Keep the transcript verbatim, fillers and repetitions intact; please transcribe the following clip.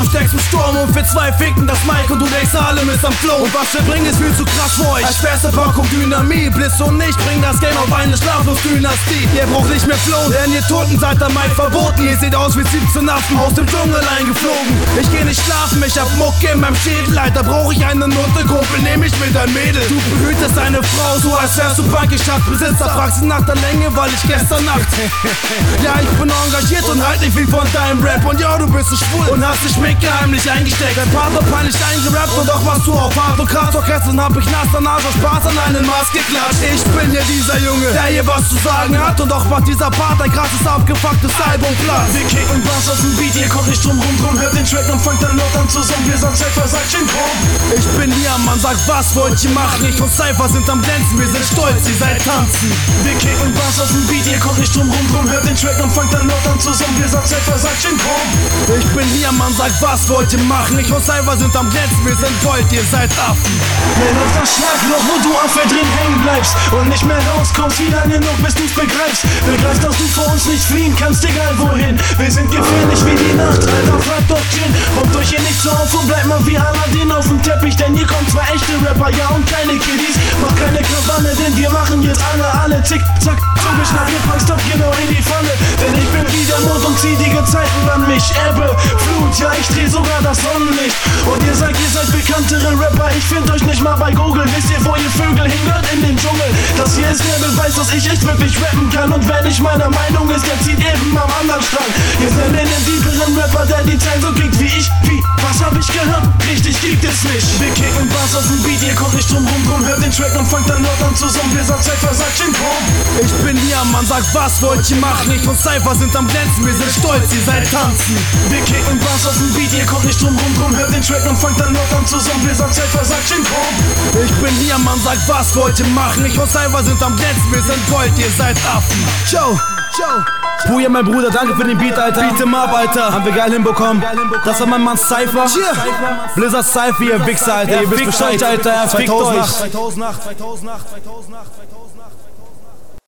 am stärksten Sturm und wir zwei ficken das Mic und du denkst, allem ist am Flow. Und was wir bringen ist viel zu krass für euch. Als schwerste Packung Dynamit, Blitz und ich bring das Game auf eine Schlaflos-Dynastie. Ihr braucht nicht mehr flown, denn ihr Toten seid am Mic verboten. Ihr seht aus wie siebzehn Affen aus dem Dschungel eingeflogen. Ich geh nicht schlafen, ich hab Mucke in meinem Schädel. Alter, brauch ich eine Nutte-Kumpel, nehm ich mit ein Mädel. Du behütest deine Frau, so als wärst du Bankgeschäftsbesitzer. Fragst sie nach der Länge, weil ich gestern Nacht ja, ich bin engagiert und halt nicht viel von deinem Rap. Und ja, du bist so schwul und hast dich mit geheimlich eingesteckt. Dein Partner peinlich eingerappt und doch warst du auf hart und krass. Doch gestern hab ich nass danach aus Spaß an einen Maß geklatscht. Ich bin ja dieser Junge, der hier was zu sagen hat. Und doch macht dieser Part ein krasses, abgefucktes Album Platz. Wir kicken Bass auf dem Beat, ihr kommt nicht drum rum, drum hört den Track und fangt dann laut an zu summen. Wir sind Cypher, sagt schön komm. Ich bin hier, Mann, sagt was wollt ihr machen? Ich und Cypher sind am Glänzen, wir sind stolz, ihr seid tanzen. Wir kicken Bass auf dem Beat, ihr kommt nicht drum rum, drum hört den Track und fangt dann laut an zu summen. Wir sind Cypher, sagt schön komm. Ich bin hier, Mann, sagt was wollt ihr machen? Ich und Cypher sind am Glänzen, wir sind Gold, ihr seid Affen. Wenn auf das Schlagloch, wo du Affe drin hängen bleibst und nicht mehr rauskommst, wie lange noch, bis du's begreifst. Begreifst, dass du vor uns nicht fliehen kannst, egal wohin. Wir sind gefährlich wie die Nacht, Alter, frag doch Gin. Kommt euch hier nicht so auf und bleibt mal wie Aladdin auf dem Teppich, denn hier kommen zwei echte Rapper, ja und keine Kiddies. Mach keine Krawall, denn wir machen jetzt alle, alle zick, zack, zugeschnappt, ihr packst doch genau in die Pfanne. Denn ich bin wie der Mond und zieh die Gezeiten an mich. Ebbe, Flut, ja ich dreh sogar das Sonnenlicht. Und ihr sagt, ihr seid bekanntere Rapper, ich find euch nicht mal bei Google. Wisst ihr, wo ihr Vögel hingehört? In den Dschungel. Das hier ist der Beweis, dass ich echt wirklich rappen kann. Und wenn ich meiner Meinung ist, der zieht eben am anderen Strang. Ihr seid in den tieferen Rapper, der die Zeit so kickt wie ich. Wie, was hab ich gehört? Richtig gibt es nicht. Wir kicken Bass auf dem Beat, ihr kommt nicht drum rum, drum hört den Track und fangt dann laut an zu summen. Wir sind Cypher, sagt schön komm. Ich bin hier, Mann, sagt was wollt ihr machen? Ich und Cypher sind am Glänzen, wir sind stolz, ihr seid tanzen. Wir kicken Bass auf dem Beat, ihr kommt nicht drum rum, drum hört den Track und fangt dann laut an zu summen. Wir sind Cypher, sagt schön komm. Ich bin hier, Mann, sagt was wollt ihr machen? Ich und Cypher sind am Glänzen, wir sind Gold, ihr seid Affen. Ciao, ciao. Puja, mein Bruder, danke für den Beat, Alter. Beat him up, Alter. Haben wir geil hinbekommen. Das war mein Mann Cypher. Blizzard Cypher, ihr Wichser, Alter. Ihr wisst Bescheid, Alter. Fickt euch. zweitausendacht, zweitausendacht, zweitausendacht, zweitausendacht.